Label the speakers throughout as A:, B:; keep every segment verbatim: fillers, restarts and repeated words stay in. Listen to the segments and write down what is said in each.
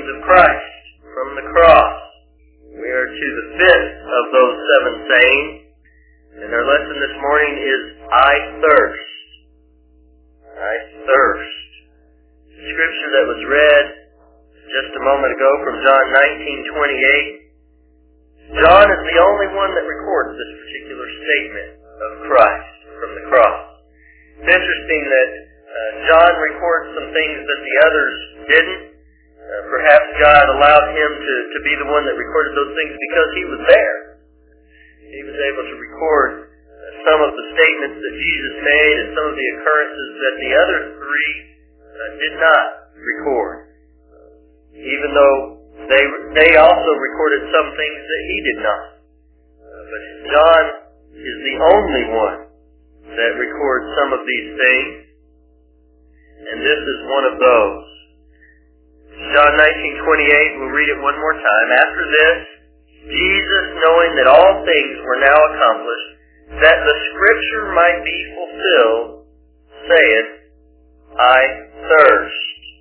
A: sayings of Christ from the cross. We are to the fifth of those seven sayings, and our lesson this morning is, I thirst. I thirst. The scripture that was read just a moment ago from John nineteen twenty-eight. John is the only one that records this particular statement of Christ from the cross. It's interesting that uh, John records some things that the others didn't. Uh, perhaps God allowed him to, to be the one that recorded those things because he was there. He was able to record uh, some of the statements that Jesus made and some of the occurrences that the other three uh, did not record. Even though they they also recorded some things that he did not. Uh, but John is the only one that records some of these things, and this is one of those. John nineteen twenty-eight, we'll read it one more time. After this, Jesus, knowing that all things were now accomplished, that the scripture might be fulfilled, saith, I thirst.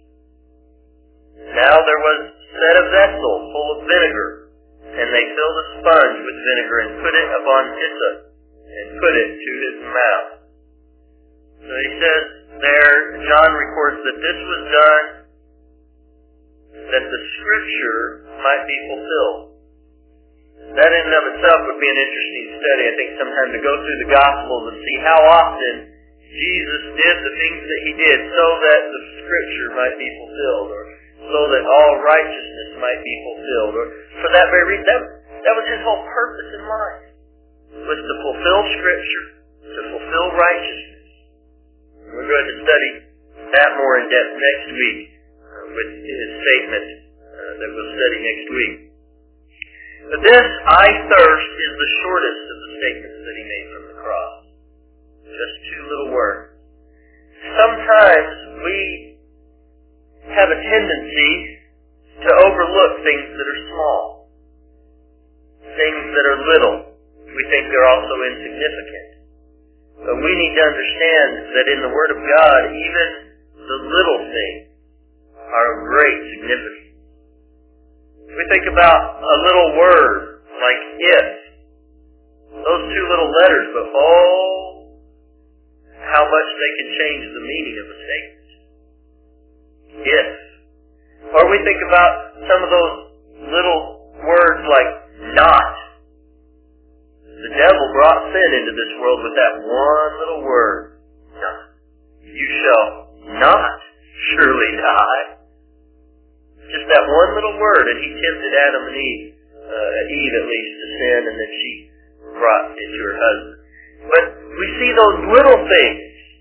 A: Now there was set a vessel full of vinegar, and they filled a sponge with vinegar and put it upon hyssop, and put it to his mouth. So he says there, John records that this was done that the scripture might be fulfilled. That in and of itself would be an interesting study, I think, sometime to go through the Gospels and see how often Jesus did the things that he did so that the scripture might be fulfilled, or so that all righteousness might be fulfilled. Or for that very reason, that, that was his whole purpose in life, was to fulfill scripture, to fulfill righteousness. We're going to study that more in depth next week uh, with his statement uh, that we'll study next week. But this, I thirst, is the shortest of the statements that he made from the cross. Just two little words. Sometimes we have a tendency to overlook things that are small, things that are little. We think they're also insignificant. But we need to understand that in the Word of God, even the little things are of great significance. We think about a little word like if. Those two little letters, but oh, how much they can change the meaning of a statement. If. Or we think about some of those little words like not. The devil brought sin into this world with that one little word. Not. You shall not surely die. Just that one little word, and he tempted Adam and Eve, uh, Eve at least, to sin, and then she brought it to her husband. But we see those little things.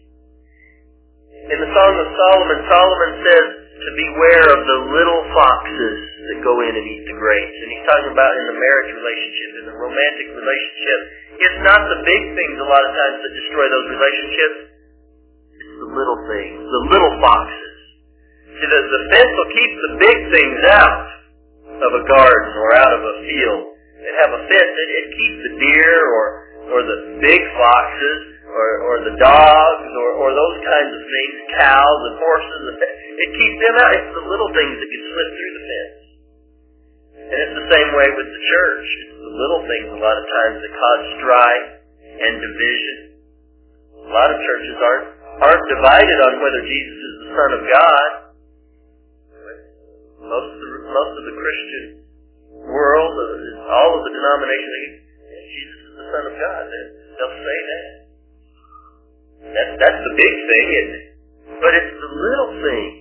A: In the Song of Solomon, Solomon says to beware of the little foxes that go in and eat the grapes. And he's talking about in the marriage relationship, in the romantic relationship. It's not the big things a lot of times that destroy those relationships. It's the little things, the little foxes. See, the, the fence will keep the big things out of a garden or out of a field. It have a fence. It, it keeps the deer or or the big foxes or, or the dogs or, or those kinds of things, cows and horses. It keeps them out. It's the little things that can slip through the fence. And it's the same way with the church. It's the little things a lot of times that cause strife and division. A lot of churches aren't aren't divided on whether Jesus is the Son of God. Most of the, most of the Christian world, all of the denominations, Jesus is the Son of God. They'll say that. That's, that's the big thing, isn't it? But it's the little things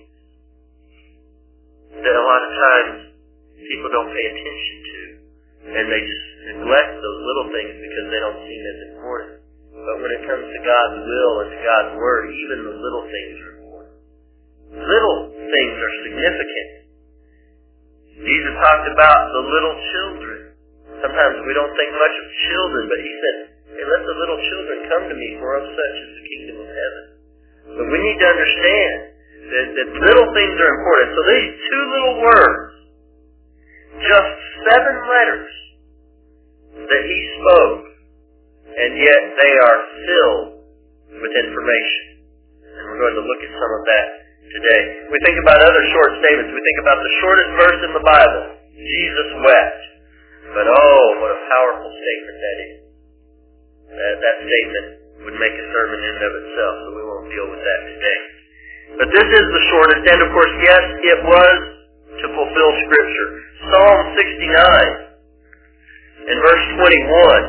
A: that a lot of times people don't pay attention to. And they just neglect those little things because they don't seem as important. But when it comes to God's will and to God's Word, even the little things are important. Little things are significant. Jesus talked about the little children. Sometimes we don't think much of children, but he said, hey, let the little children come to me, for of such is the kingdom of heaven. But we need to understand that, that little things are important. So these two little words, just seven letters that he spoke, and yet they are filled with information. And we're going to look at some of that today. We think about other short statements. We think about the shortest verse in the Bible. Jesus wept. But oh, what a powerful statement that is. That, that statement would make a sermon in and of itself, so we won't deal with that today. But this is the shortest, and of course, yes, it was to fulfill Scripture. Psalm sixty-nine, in verse twenty-one.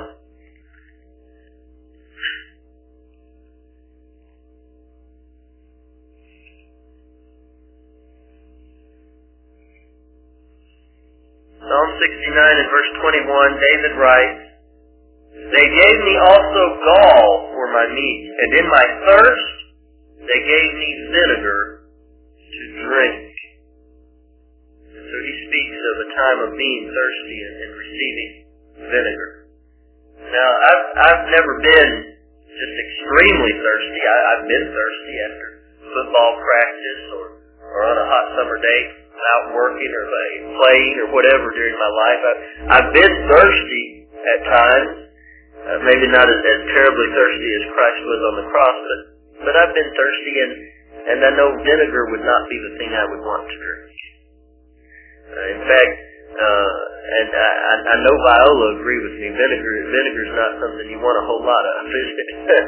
A: Psalm sixty-nine and verse twenty-one, David writes, "They gave me also gall for my meat, and in my thirst they gave me vinegar to drink." And so he speaks of a time of being thirsty and, and receiving vinegar. Now, I've, I've never been just extremely thirsty. I, I've been thirsty after football practice or, or on a hot summer day, out working or like playing or whatever during my life. I've, I've been thirsty at times, uh, maybe not as, as terribly thirsty as Christ was on the cross, but, but I've been thirsty, and, and I know vinegar would not be the thing I would want to drink. Uh, in fact, uh, and I, I know Viola agree with me, vinegar vinegar is not something you want a whole lot of, is it?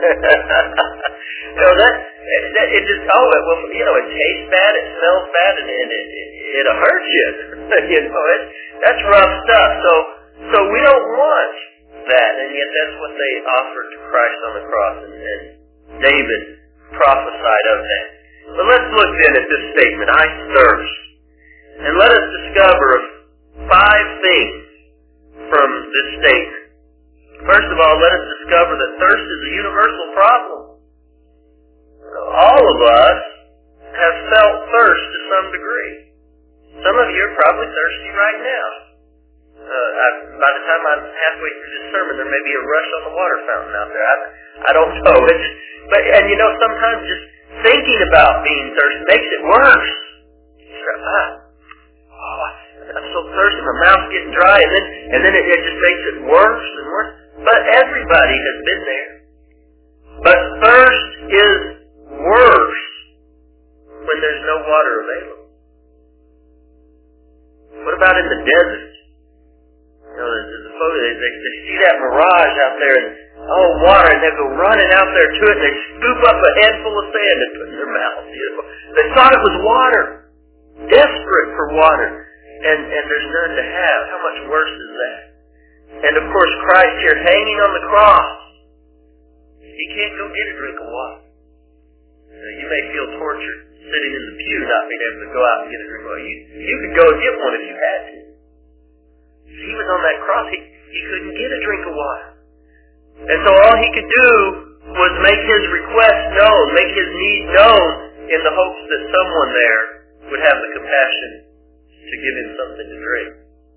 A: No, that, that, it just, oh, it, well, you know, it tastes bad, it smells bad, and, and it, it, it'll hurt you. You know, it, that's rough stuff. So, so we don't want that, and yet that's what they offered to Christ on the cross, and, and David prophesied of that. But let's look then at this statement, "I thirst." And let us discover five things from this statement. First of all, let us discover that thirst is a universal problem. All of us have felt thirst to some degree. Some of you are probably thirsty right now. Uh, I, by the time I'm halfway through this sermon, there may be a rush on the water fountain out there. I, I don't know. It's just, but and you know, sometimes just thinking about being thirsty makes it worse. Ah, oh, I'm so thirsty, my mouth's getting dry, and then and then it, it just makes it worse and worse. But everybody has been there. But thirst is worse when there's no water available. What about in the desert? You know, there's a photo, they, they, they see that mirage out there, and oh, water, and they go running out there to it, and they scoop up a handful of sand and put it in their mouth. You know? They thought it was water, desperate for water, and, and there's none to have. How much worse is that? And of course, Christ here hanging on the cross, he can't go get a drink of water. Now, you may feel tortured sitting in the pew not being able to go out and get a drink of water. You, you could go and get one if you had to. He was on that cross. He, he couldn't get a drink of water. And so all he could do was make his request known, make his need known in the hopes that someone there would have the compassion to give him something to drink.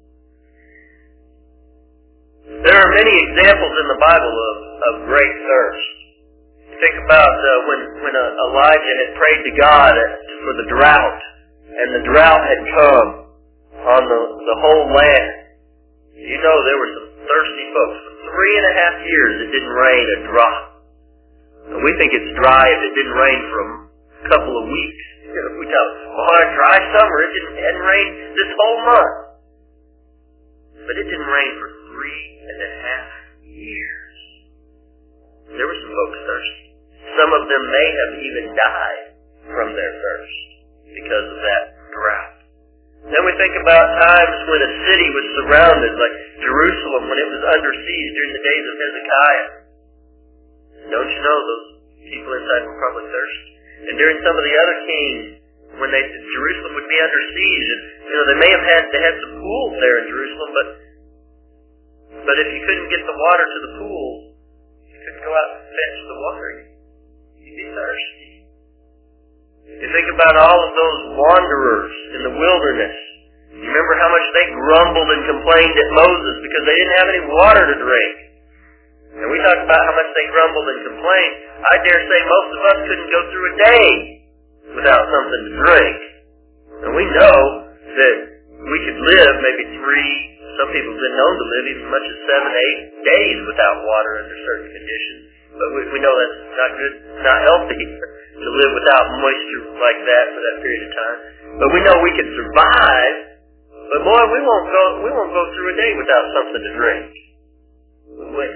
A: There are many examples in the Bible of, of great thirst. Think about uh, when, when uh, Elijah had prayed to God for the drought, and the drought had come on the, the whole land. You know there were some thirsty folks. For three and a half years it didn't rain a drop. Now, we think it's dry if it didn't rain for a couple of weeks. You know, we tell, oh, a dry summer, it didn't, it didn't rain this whole month. But it didn't rain for three and a half years. There were some folks thirsty. Some of them may have even died from their thirst because of that drought. Then we think about times when a city was surrounded, like Jerusalem, when it was under siege during the days of Hezekiah. Don't you know those people inside were probably thirsty? And during some of the other kings, when they Jerusalem would be under siege, and you know they may have had they had some pools there in Jerusalem, but but if you couldn't get the water to the pool, you couldn't go out and fetch the water. You'd be thirsty. You think about all of those wanderers in the wilderness. You remember how much they grumbled and complained at Moses because they didn't have any water to drink. And we talk about how much they grumbled and complained. I dare say most of us couldn't go through a day without something to drink. And we know that we could live maybe three, some people have been known to live even as much as seven, eight days without water under certain conditions. But we, we know that's not good, not healthy to live without moisture like that for that period of time. But we know we can survive. But boy, we won't go we won't go through a day without something to drink. Wait.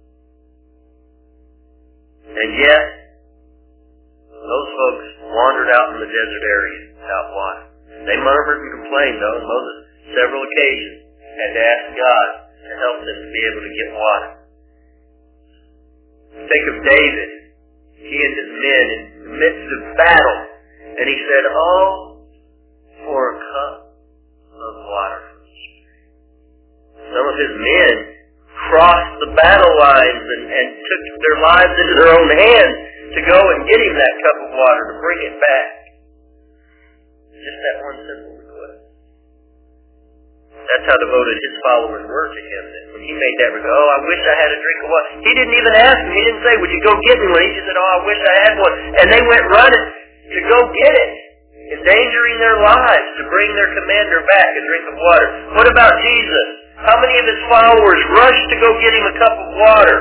A: And yet, those folks wandered out in the desert area without water. They murmured and complained, though, and Moses, several occasions, had to ask God to help them to be able to get water. Think of David. He and his men in the midst of battle. And he said, oh, for a cup of water from the spring. Some of his men crossed the battle lines and, and took their lives into their own hands to go and get him that cup of water, to bring it back. Just that one simple request. That's how devoted his followers were to him. That when he made that request, oh, I wish I had a drink of water. He didn't even ask him. He didn't say, would you go get me one? He just said, oh, I wish I had one. And they went running to go get it, endangering their lives to bring their commander back a drink of water. What about Jesus? How many of his followers rushed to go get him a cup of water?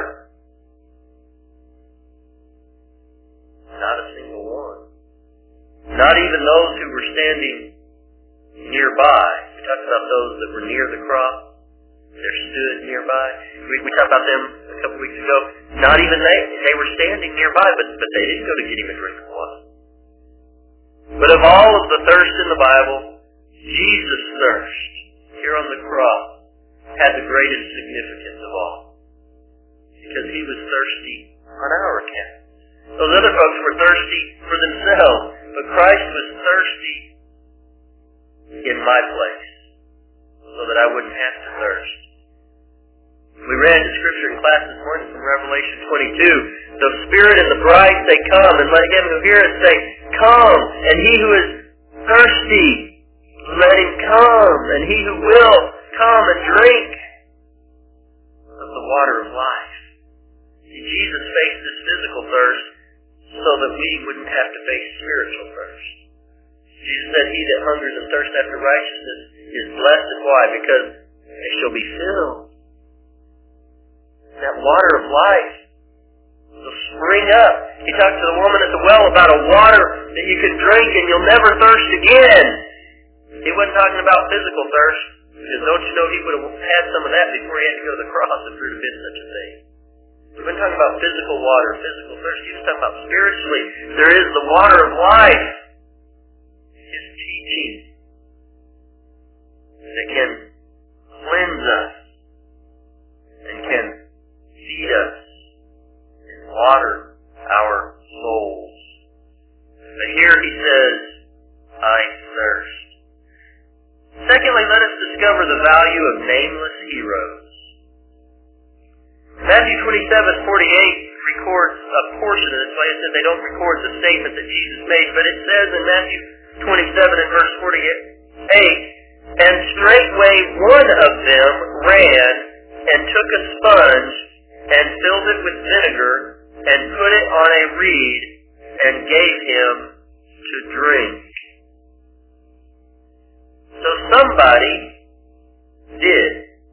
A: Not a single one. Not even those who were standing nearby. We talked about those that were near the cross. They stood nearby. We, we talked about them a couple weeks ago. Not even they. They were standing nearby, but, but they didn't go to get him a drink of water. But of all of the thirst in the Bible, Jesus' thirst here on the cross had the greatest significance of all. Because he was thirsty on our account. Those other folks were thirsty for themselves, but Christ was thirsty in my place, so that I wouldn't have to thirst. We read the scripture in class this morning from Revelation twenty-two. The Spirit and the bride say, come, and let him who heareth say, come, and he who is thirsty, let him come, and he who will, come and drink of the water of life. See, Jesus faced this physical thirst so that we wouldn't have to face spiritual thirst. Jesus said, he that hungers and thirsts after righteousness is blessed. Why? Because they shall be filled. That water of life will spring up. He talked to the woman at the well about a water that you can drink and you'll never thirst again. He wasn't talking about physical thirst, because don't you know he would have had some of that before he had to go to the cross if there had been such a thing. He wasn't talking about physical water, physical thirst. He was talking about spiritually. There is the water of life. His teaching that can cleanse us and can feed us and water our souls. But here he says, I thirst. Secondly, let us discover the value of nameless heroes. Matthew twenty-seven forty-eight records a portion of this. Like I said, they don't record the statement that Jesus made, but it says in Matthew twenty-seven and verse forty-eight, and straightway one of them ran and took a sponge and filled it with vinegar and put it on a reed and gave him to drink. So somebody did.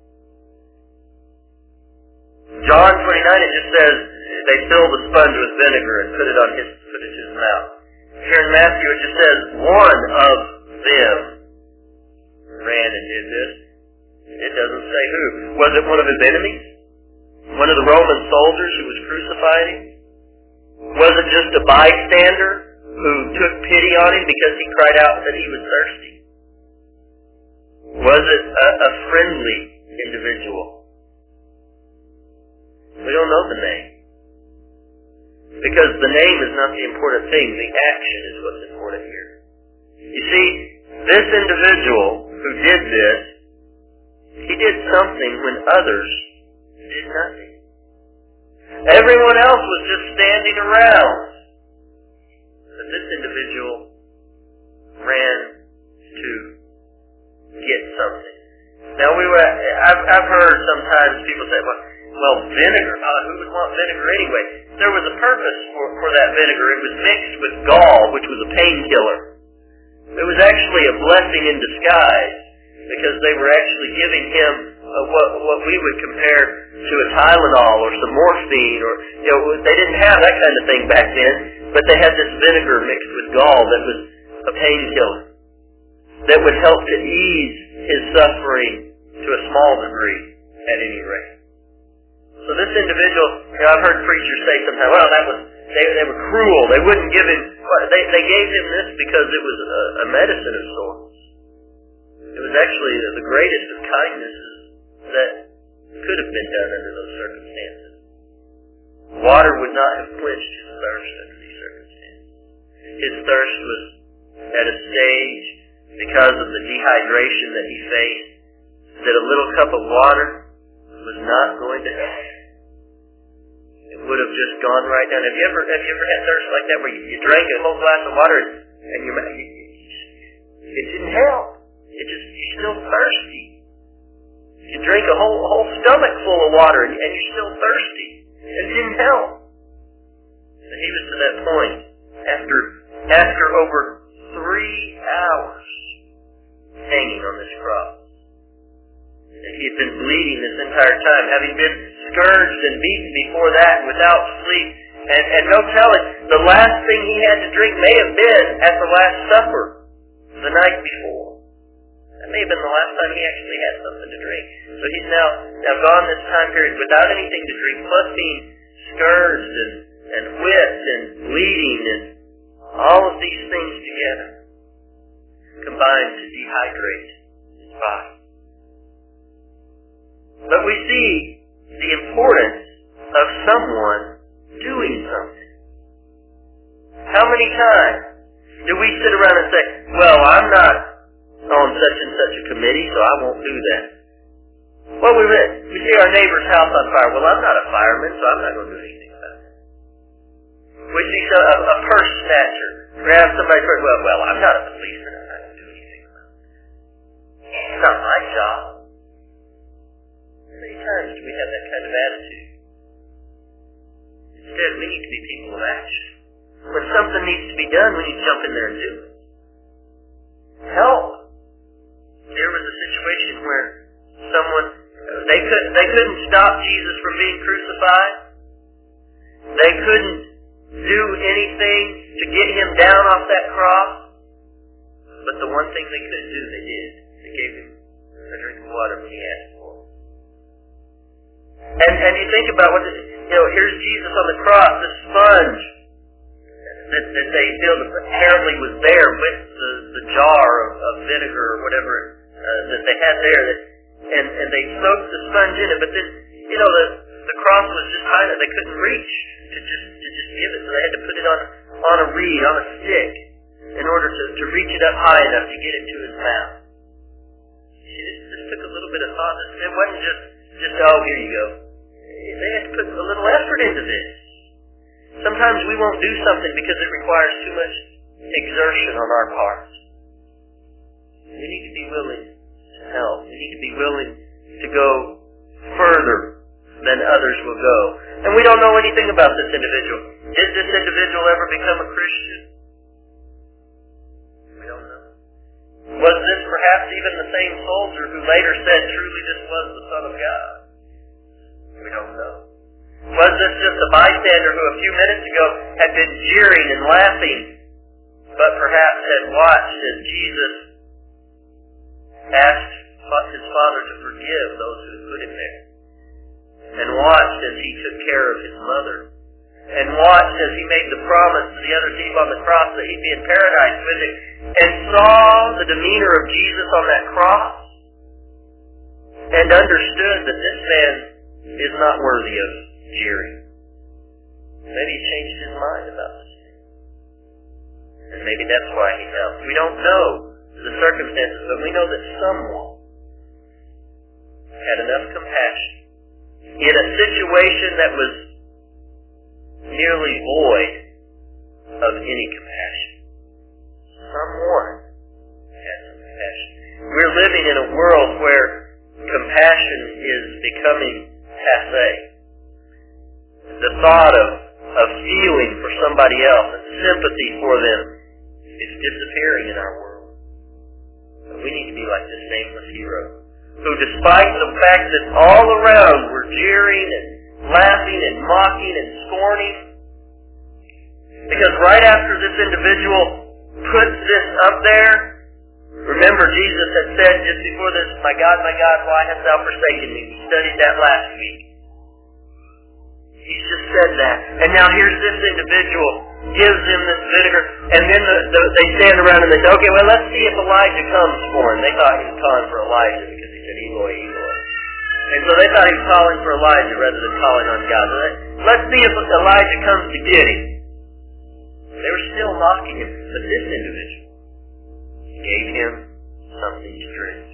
A: John twenty-nine, it just says they filled the sponge with vinegar and put it on his, put it in his mouth. Here in Matthew, it just says one of them ran and did this. It doesn't say who. Was it one of his enemies? One of the Roman soldiers who was crucifying him? Was it just a bystander who took pity on him because he cried out that he was thirsty? Was it a, a friendly individual? We don't know the name. Because the name is not the important thing. The action is what's important here. You see, this individual who did this, he did something when others did nothing. Everyone else was just standing around. But this individual ran to get something. Now, we were, I've, I've heard sometimes people say, well, well vinegar, uh, who would want vinegar anyway? There was a purpose for, for that vinegar. It was mixed with gall, which was a painkiller. It was actually a blessing in disguise, because they were actually giving him uh, what what we would compare to a Tylenol or some morphine, or you know, they didn't have that kind of thing back then, but they had this vinegar mixed with gall that was a painkiller that would help to ease his suffering to a small degree, at any rate. So this individual, you know, I've heard preachers say sometimes, well, that was they they were cruel. They wouldn't give him. They they gave him this because it was a, a medicine of sorts. It was actually the greatest of kindnesses that could have been done under those circumstances. Water would not have quenched his thirst under these circumstances. His thirst was at a stage, because of the dehydration that he faced, that a little cup of water was not going to help. It would have just gone right down. Have you ever have you ever had thirst like that, where you, you drank a whole glass of water and you, you, you it didn't help? It just you're still thirsty. You drink a whole a whole stomach full of water and, and you're still thirsty. It didn't help. And he was to that point after after over three hours hanging on this cross. And he had been bleeding this entire time, having been scourged and beaten before that and without sleep. And, and no telling, the last thing he had to drink may have been at the Last Supper the night before. That may have been the last time he actually had something to drink. So he's now, now gone this time period without anything to drink, plus being scourged and, and whipped and bleeding, and all of these things together combined to dehydrate his body. But we see the importance of someone doing something. How many times do we sit around and say, well, I'm not on such and such a committee, so I won't do that. Well, we we see our neighbor's house on fire. Well, I'm not a fireman, so I'm not going to do anything about it. We see a, a purse snatcher grab somebody's purse. Well, well, I'm not a policeman. I'm not going to do anything about it. It's not my job. How many times do we have that kind of attitude? Instead, we need to be people of action. When something needs to be done, we need to jump in there and do it. Help. There was a situation where someone, they couldn't, they couldn't stop Jesus from being crucified. They couldn't do anything to get him down off that cross. But the one thing they could do, they did. They gave him a drink of water when he asked for it. And, and you think about what, this, you know, here's Jesus on the cross, the sponge that, that they feel apparently was there with the, the jar of, of vinegar or whatever uh, that they had there, that, and, and they soaked the sponge in it, but then, you know, the, the cross was just high enough, they couldn't reach to just to just give it, so they had to put it on, on a reed, on a stick, in order to, to reach it up high enough to get it to his mouth. See, this, this took a little bit of thought. It wasn't just, just, oh, here you go. They had to put a little effort into this. Sometimes we won't do something because it requires too much exertion on our part. We need to be willing to help. We need to be willing to go further than others will go. And we don't know anything about this individual. Did this individual ever become a Christian? We don't know. Was this perhaps even the same soldier who later said, truly this was the Son of God? We don't know. Was this just a bystander who a few minutes ago had been jeering and laughing, but perhaps had watched as Jesus asked his Father to forgive those who had put him there, and watched as he took care of his mother, and watched as he made the promise to the other thief on the cross that he'd be in paradise with him, and saw the demeanor of Jesus on that cross, and understood that this man is not worthy of jeering. Maybe he changed his mind about this thing. And maybe that's why he helped. We don't know the circumstances, but we know that someone had enough compassion in a situation that was nearly void of any compassion. Someone had some compassion. We're living in a world where compassion is becoming passé. The thought of, of feeling for somebody else and sympathy for them is disappearing in our world. But we need to be like this nameless hero who despite the fact that all around were jeering and laughing and mocking and scorning, because right after this individual puts this up there, remember Jesus had said just before this, "My God, my God, why hast thou forsaken me?" We studied that last week. He's just said that. And now here's this individual, gives him this vinegar, and then the, the, they stand around and they say, "Okay, well, let's see if Elijah comes for him." They thought he was calling for Elijah because he said, "Eloi, Eloi." And so they thought he was calling for Elijah rather than calling on God. Let's see if Elijah comes to get him. They were still mocking him, but this individual gave him something to drink.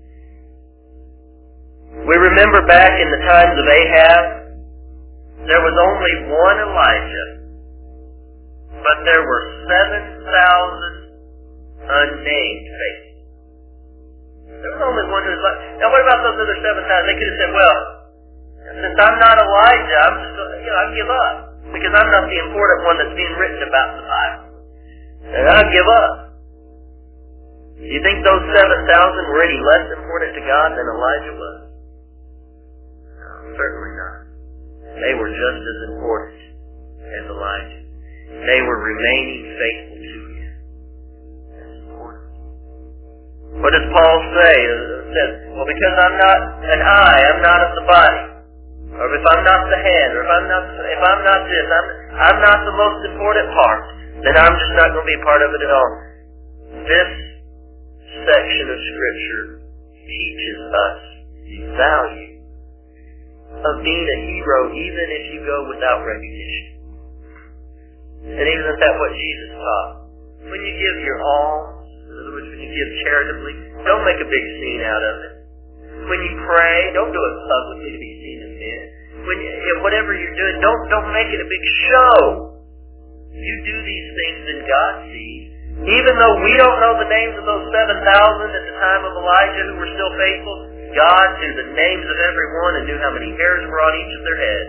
A: We remember back in the times of Ahab, there was only one Elijah, but there were seven thousand unnamed faithful. There was only one who was like, now what about those other seven thousand? They could have said, well, since I'm not Elijah, I'm just going to, you know, I give up. Because I'm not the important one that's being written about in the Bible. And I give up. Do you think those seven thousand were any less important to God than Elijah was? No, certainly not. They were just as important as Elijah. They were remaining faithful to him. That's important. What does Paul say? He says, well, because I'm not an eye, I'm not of the body. Or if I'm not the hand, or if I'm not, if I'm not this, I'm, I'm not the most important part, then I'm just not going to be a part of it at all. This section of Scripture teaches us the value of being a hero even if you go without recognition. And isn't that what Jesus taught? When you give your alms, in other words, when you give charitably, don't make a big scene out of it. When you pray, don't do it publicly to be seen as men. When you, whatever you're doing, don't don't make it a big show. You do these things and God sees. Even though we don't know the names of those seven thousand at the time of Elijah who were still faithful, God knew the names of everyone and knew how many hairs were on each of their heads.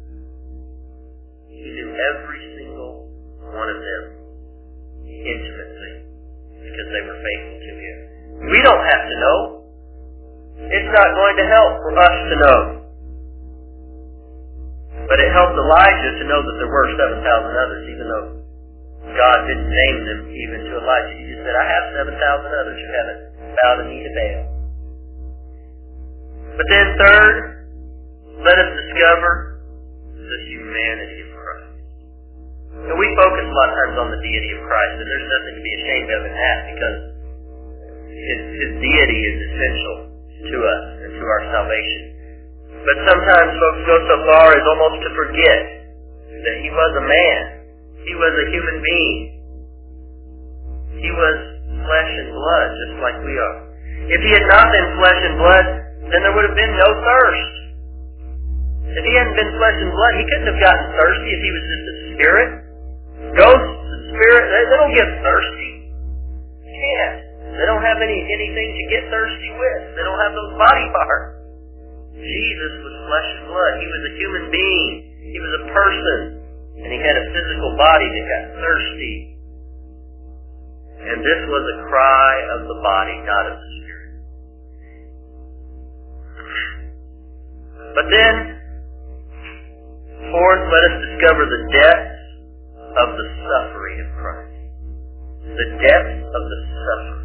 A: He knew every single one of them intimately because they were faithful to Him. We don't have to know. It's not going to help for us to know. But it helped Elijah to know that there were seven thousand others, even though God didn't name them even to Elijah. He just said, I have seven thousand others who haven't bowed a knee to Baal. But then third, let us discover the humanity of Christ. And we focus a lot of times on the deity of Christ, and there's nothing to be ashamed of in that because His, his deity is essential to us and to our salvation. But sometimes folks go so far as almost to forget that He was a man. He was a human being. He was flesh and blood, just like we are. If He had not been flesh and blood, then there would have been no thirst. If He hadn't been flesh and blood, He couldn't have gotten thirsty if He was just a spirit. Ghosts and spirits, they, they don't get thirsty. They can't. They don't have any anything to get thirsty with. They don't have those body parts. Jesus was flesh and blood. He was a human being. He was a person. And He had a physical body that got thirsty. And this was a cry of the body, not of the spirit. But then, fourth, let us discover the depth of the suffering of Christ. The depth of the suffering.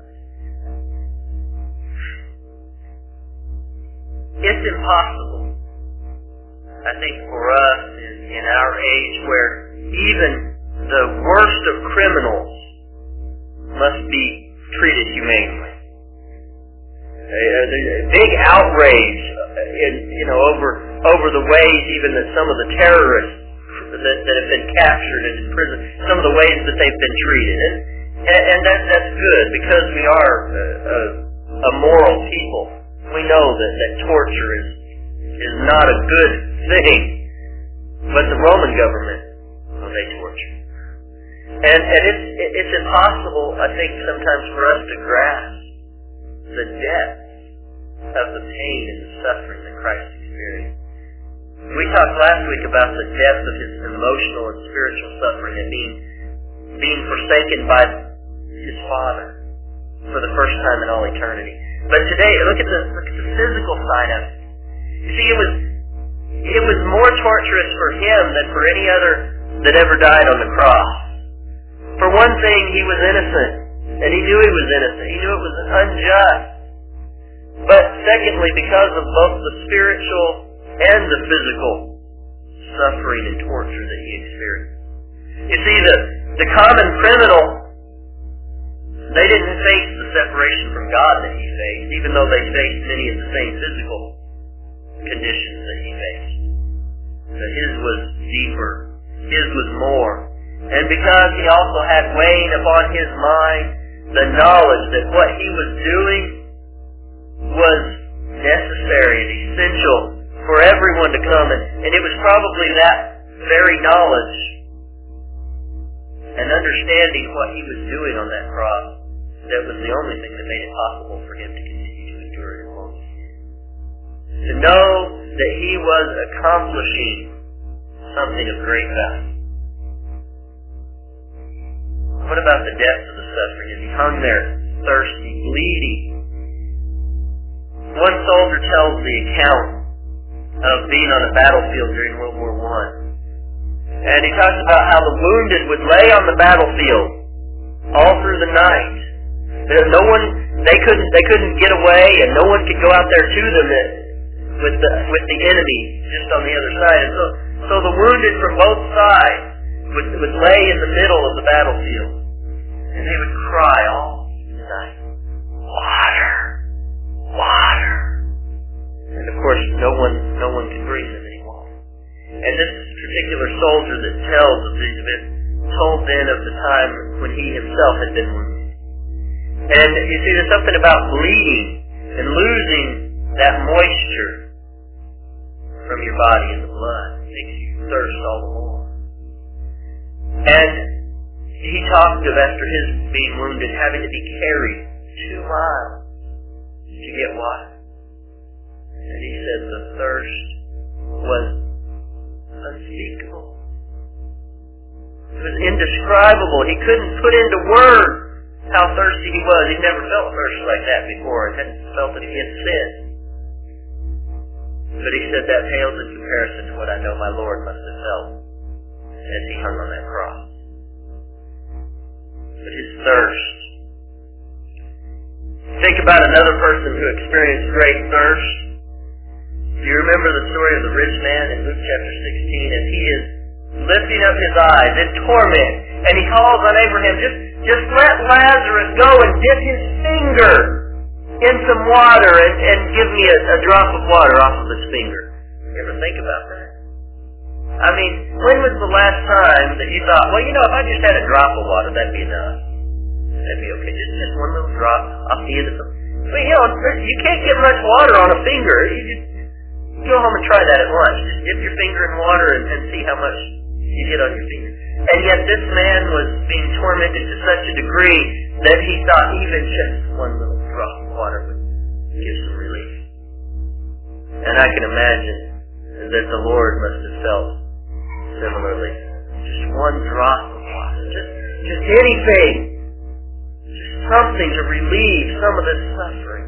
A: It's impossible, I think, for us in, in our age where even the worst of criminals must be treated humanely. A, a, a big outrage, in, you know, over over the ways even that some of the terrorists that, that have been captured and in prison, some of the ways that they've been treated, and and, and that that's good because we are a, a, a moral people. We know that, that torture is is not a good thing. But the Roman government, well, they torture. And and it's it's impossible, I think, sometimes for us to grasp the depth of the pain and the suffering that Christ experienced. We talked last week about the depth of His emotional and spiritual suffering and being being forsaken by His Father for the first time in all eternity. But today, look at the look at the physical side of it. You see, it was it was more torturous for him than for any other that ever died on the cross. For one thing, he was innocent, and he knew he was innocent. He knew it was unjust. But secondly, because of both the spiritual and the physical suffering and torture that he experienced. You see, the, the common criminal, they didn't face the separation from God that he faced, even though they faced many of the same physical conditions that he faced. But his was deeper. His was more. And because he also had weighing upon his mind the knowledge that what he was doing was necessary and essential for everyone to come. And, and it was probably that very knowledge and understanding what he was doing on that cross that was the only thing that made it possible for him to continue to endure it as long as he did. To know that he was accomplishing something of great value. What about the depth of the suffering as he hung there, thirsty, bleeding? One soldier tells the account of being on a battlefield during World War One. And he talks about how the wounded would lay on the battlefield all through the night. No one, they couldn't, they couldn't get away, and no one could go out there to them with the with the enemy just on the other side. And so, so the wounded from both sides would would lay in the middle of the battlefield, and they would cry all the night, "Water, water!" And of course, no one, no one could bring them any water. And this particular soldier that tells of these events told then of the time when he himself had been wounded. And you see, there's something about bleeding and losing that moisture from your body in the blood. It makes you thirst all the more. And he talked of, after his being wounded, having to be carried two miles to get water. And he said the thirst was unspeakable. It was indescribable. He couldn't put into words how thirsty he was. He'd never felt thirst like that before and hadn't felt it in sin. But he said that pales in comparison to what I know my Lord must have felt as he hung on that cross. But his thirst. Think about another person who experienced great thirst. Do you remember the story of the rich man in Luke chapter sixteen as he is lifting up his eyes in torment, and he calls on Abraham, just, just let Lazarus go and dip his finger in some water and, and give me a, a drop of water off of his finger. You ever think about that? I mean, when was the last time that you thought, well, you know, if I just had a drop of water, that'd be enough. That'd be okay. Just, just one little drop off the end of something. Well, you know, you can't get much water on a finger. You just go home and try that at lunch. Just dip your finger in water and, and see how much you get on your finger. And yet this man was being tormented to such a degree that he thought even just one little drop of water would give some relief. And I can imagine that the Lord must have felt similarly. Just one drop of water. Just, just anything. Just something to relieve some of this suffering.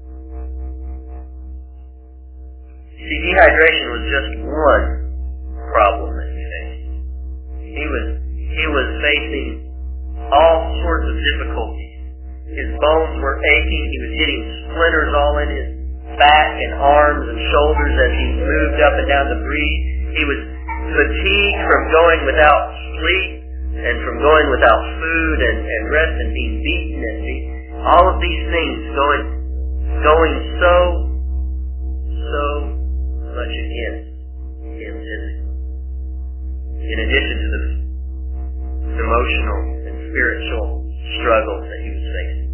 A: See, dehydration was just one problem that he faced. He was, he was facing all sorts of difficulties. His bones were aching. He was getting splinters all in his back and arms and shoulders as he moved up and down the breeze. He was fatigued from going without sleep and from going without food and, and rest and being beaten and being, all of these things going, going so, so much against him physically. In addition to the emotional and spiritual struggles that he was facing.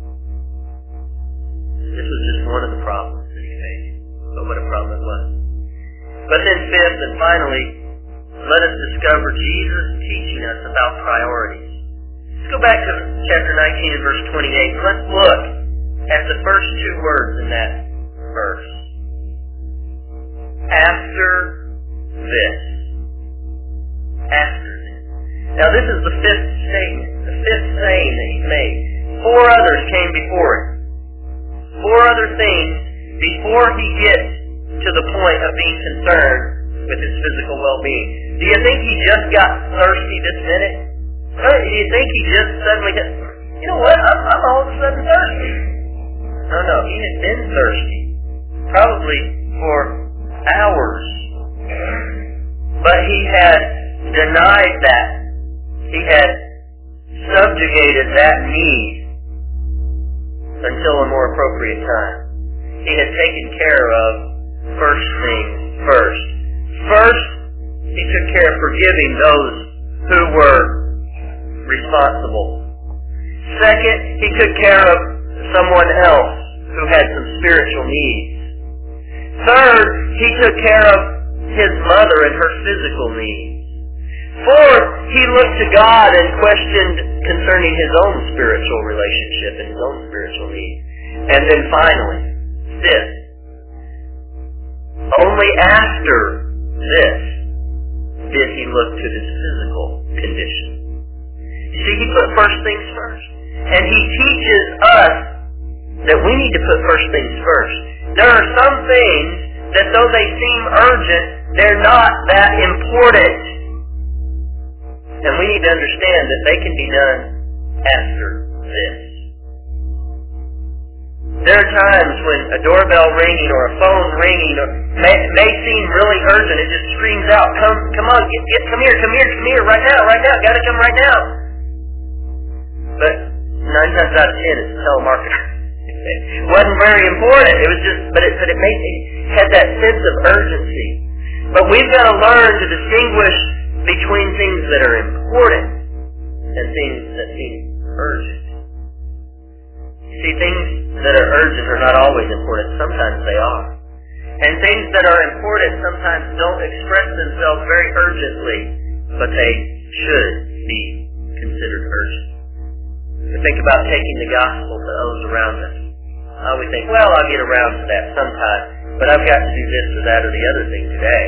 A: This was just one of the problems that he faced. But what a problem it was. But then fifth and finally, let us discover Jesus teaching us about priorities. Let's go back to chapter nineteen and verse twenty-eight. Let's look at the first two words in that verse. After this. After this. Now this is the fifth statement, the fifth saying that he made. Four others came before him. Four other things before he gets to the point of being concerned with his physical well-being. Do you think he just got thirsty this minute? Or do you think he just suddenly got, you know what, I'm, I'm all of a sudden thirsty? No, no, he had been thirsty. Probably for hours. But he had denied that. He had subjugated that need until a more appropriate time. He had taken care of first things first. First, he took care of forgiving those who were responsible. Second, he took care of someone else who had some spiritual needs. Third, he took care of his mother and her physical needs. Fourth, he looked to God and questioned concerning his own spiritual relationship and his own spiritual needs. And then finally, fifth, only after this did he look to his physical condition. You see, he put first things first. And he teaches us that we need to put first things first. There are some things that though they seem urgent, they're not that important. And we need to understand that they can be done after this. There are times when a doorbell ringing or a phone ringing or may, may seem really urgent. It just screams out, come come on, get, get, come here, come here, come here, right now, right now, gotta come right now. But nine times out of ten, it's a telemarketer. It wasn't very important. It was just, but it, but it made it had that sense of urgency. But we've got to learn to distinguish between things that are important and things that seem urgent. You see, things that are urgent are not always important. Sometimes they are. And things that are important sometimes don't express themselves very urgently, but they should be considered urgent. We think about taking the gospel to those around us. Uh, we think, well, I'll get around to that sometime, but I've got to do this or that or the other thing today.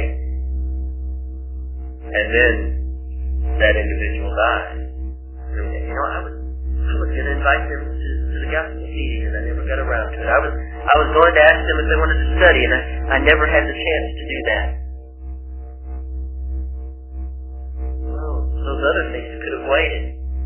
A: And then that individual dies. And, you know, I was, I was going to invite them to, to the gospel meeting, and I never got around to it. I was, I was going to ask them if they wanted to study, and I, I never had the chance to do that. Well, those other things could have waited.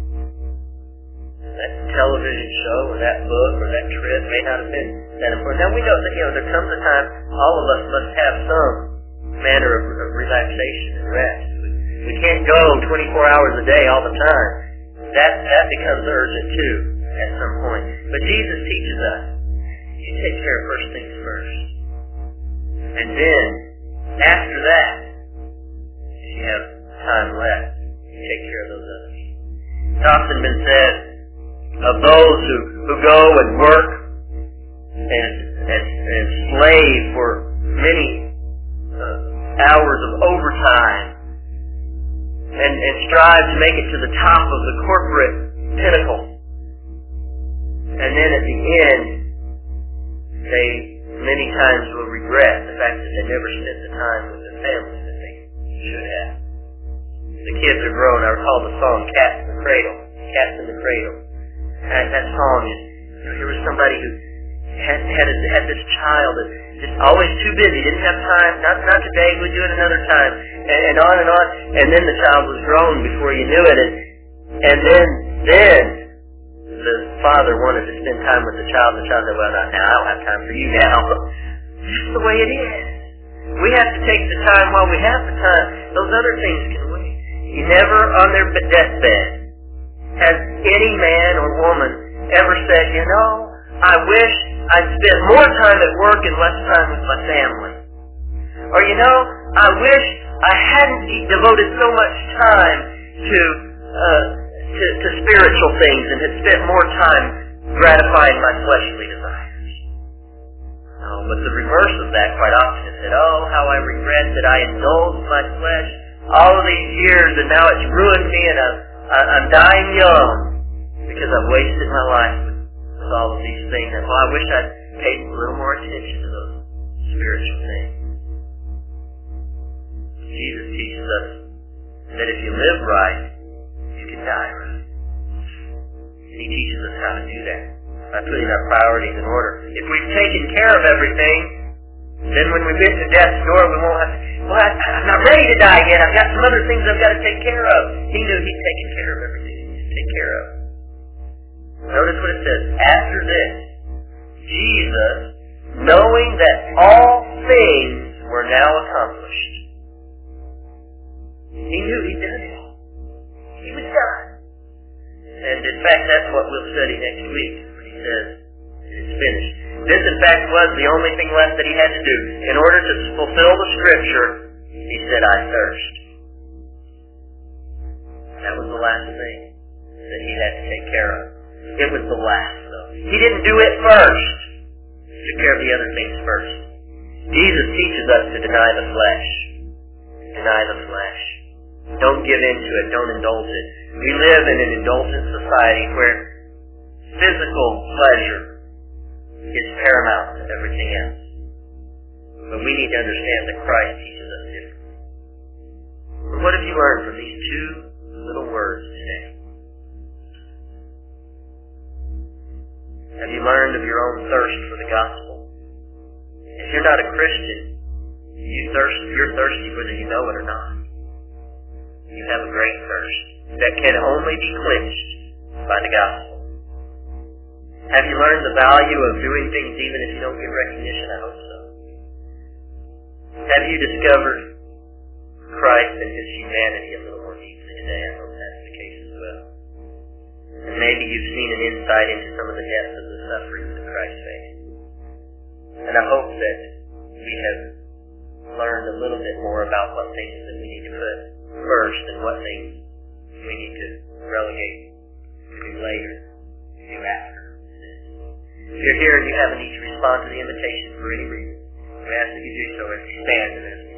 A: That television show or that book or that trip may not have been that important. Now we know that, you know, there comes a time all of us must have some manner of, of relaxation and rest. We, we can't go twenty-four hours a day all the time. That that becomes urgent too at some point. But Jesus teaches us, you take care of first things first. And then, after that, if you have time left, you take care of those others. It's often been said of those who, who go and work and, and, and slave for many uh, hours of overtime and, and strive to make it to the top of the corporate pinnacle. And then at the end, they many times will regret the fact that they never spent the time with their family that they should have. The kids are grown. I recall the song Cats in the Cradle. Cats in the Cradle. And that song is, you know, here was somebody who had had, a, had this child that just always too busy, didn't have time, not not today, we'll do it another time, and, and on and on, and then the child was grown before you knew it, and and then then the father wanted to spend time with the child, and the child said, well, not now, I don't have time for you now. It's just the way it is. We have to take the time while we have the time. Those other things can wait. You never on their deathbed has any man or woman ever said, you know, I wish I'd spent more time at work and less time with my family. Or, you know, I wish I hadn't devoted so much time to, uh, to, to spiritual things and had spent more time gratifying my fleshly desires. Oh, but the reverse of that quite often is that, oh, how I regret that I indulged my flesh all of these years and now it's ruined me and I'm I'm dying young because I've wasted my life with, with all of these things. And well, I wish I'd paid a little more attention to those spiritual things. Jesus teaches us that if you live right, you can die right. And he teaches us how to do that. by putting our priorities in order. If we've taken care of everything, then when we get to death's door, we won't have to, well, I, I'm not ready to die yet. I've got some other things I've got to take care of. He knew he'd taken care of everything he needed to take care of. Notice what it says. After this, Jesus, knowing that all things were now accomplished. He knew he'd done it all. He was done. And in fact, that's what we'll study next week when he says it's finished. This, in fact, was the only thing left that he had to do. In order to fulfill the Scripture, he said, I thirst. That was the last thing that he had to take care of. It was the last, though. He didn't do it first. He took care of the other things first. Jesus teaches us to deny the flesh. Deny the flesh. Don't give in to it. Don't indulge it. We live in an indulgent society where physical pleasure is paramount to everything else. But we need to understand that Christ teaches us differently. But what have you learned from these two little words today? Have you learned of your own thirst for the gospel? If you're not a Christian, you thirst, you're thirsty whether you know it or not. You have a great thirst that can only be quenched by the gospel. Have you learned the value of doing things even if you don't get recognition? I hope so. Have you discovered Christ and His humanity a little more deeply today? I hope that's the case as well. And maybe you've seen an insight into some of the depths of the suffering that Christ faced. And I hope that we have learned a little bit more about what things that we need to put first and what things we need to relegate to do later, to do after. If you're here and you have a need to respond to the invitation for any reason, we ask that you do so as you stand and as